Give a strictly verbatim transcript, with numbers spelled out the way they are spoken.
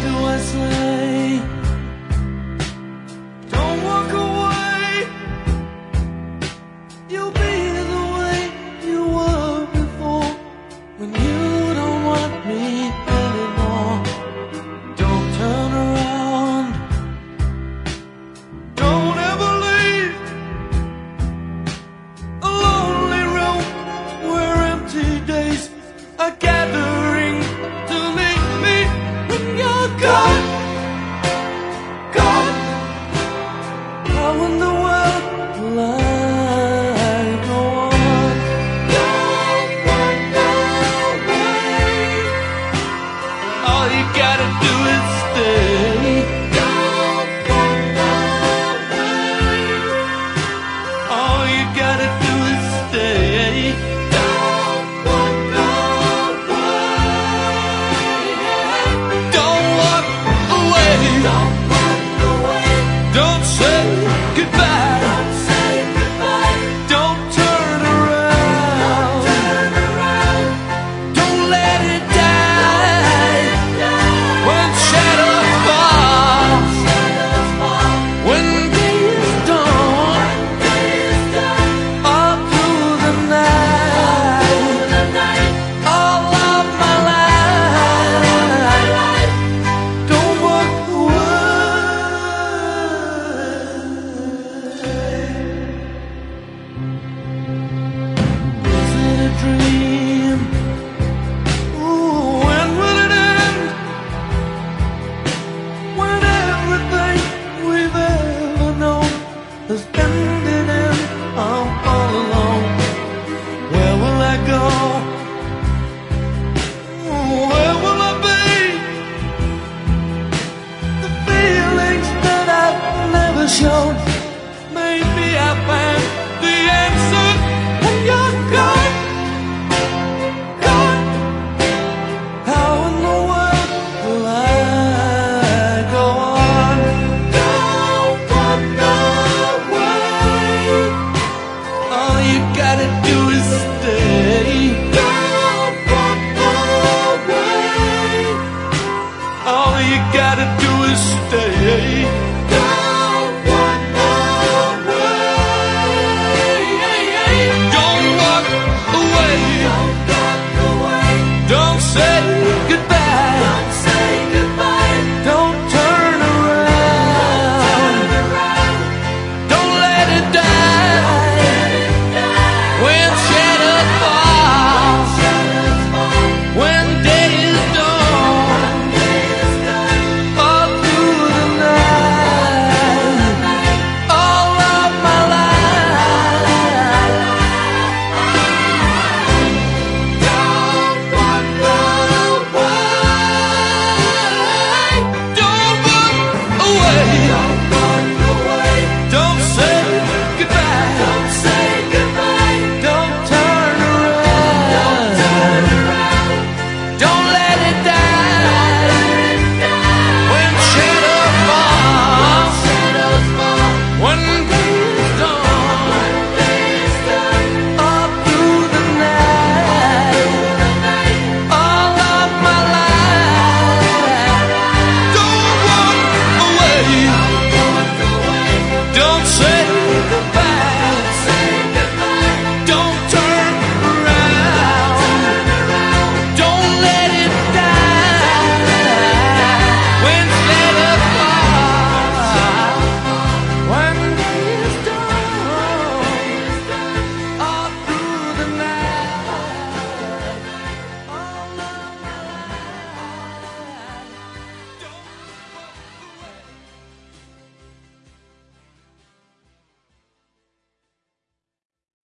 do I say? Don't walk away. You'll be the way you were before, when you don't want me anymore. Don't turn around. Don't ever leave a lonely room where empty days are gathering to leave me when you're gone. Gone. How in the world will I go on? Don't walk away. All you gotta do is stay. Don't walk away. All you gotta do is stay. Don't walk away. Don't walk away. Don't walk away. Don't say goodbye. Don't say goodbye. Don't turn around. Don't turn around. Don't let it die. When shadows fall, when day is dawn, all through the night, all of my life, don't walk away. Is it a dream? Ooh, when will it end? When everything we've ever known has ended and I'm all alone. Where will I go? Ooh, where will I be? The feelings that I've never shown, maybe I find the answer when you're gone. Gone. How in the world will I go on? Don't walk away. All you gotta do is stay. Don't walk away. All you gotta do is stay.